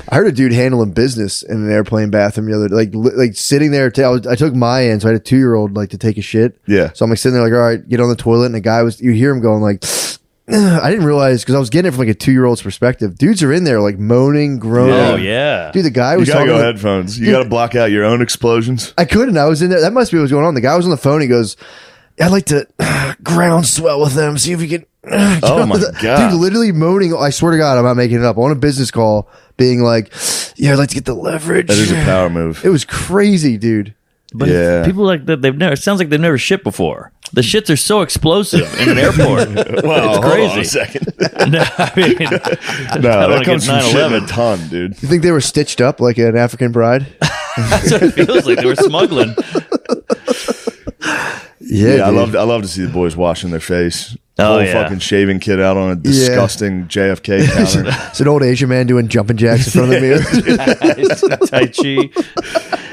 I heard a dude handling business in an airplane bathroom the other day, like sitting there. I took my in, so I had a 2-year-old like to take a shit. Yeah. So I'm like sitting there like, all right, get on the toilet, and the guy you hear him going like, I didn't realize because I was getting it from like a 2-year-old's perspective. Dudes are in there like moaning, groaning. Oh yeah, Dude, the guy You was gotta talking. go headphones. You gotta block out your own explosions. I couldn't. I was in there. That must be what was going on. The guy was on the phone. He goes, I'd like to ground swell with them. See if we can. Oh my God. Dude, literally moaning. I swear to God, I'm not making it up. On a business call, being like, yeah, I'd like to get the leverage. That is a power move. It was crazy, dude. but Yeah. people like that it sounds like they've never shit before. The shits are so explosive in an airport. Well, it's hold on crazy. a second. No, I mean, No, wanna that comes get from shit in 9/11. a ton, dude. You think they were stitched up like an African bride? That's what it feels like. They were smuggling. Yeah, I dude. love to see the boys washing their face. Oh, Whole yeah. fucking shaving kit out on a disgusting JFK counter. It's an old Asian man doing jumping jacks in front of the mirror. Tai Chi.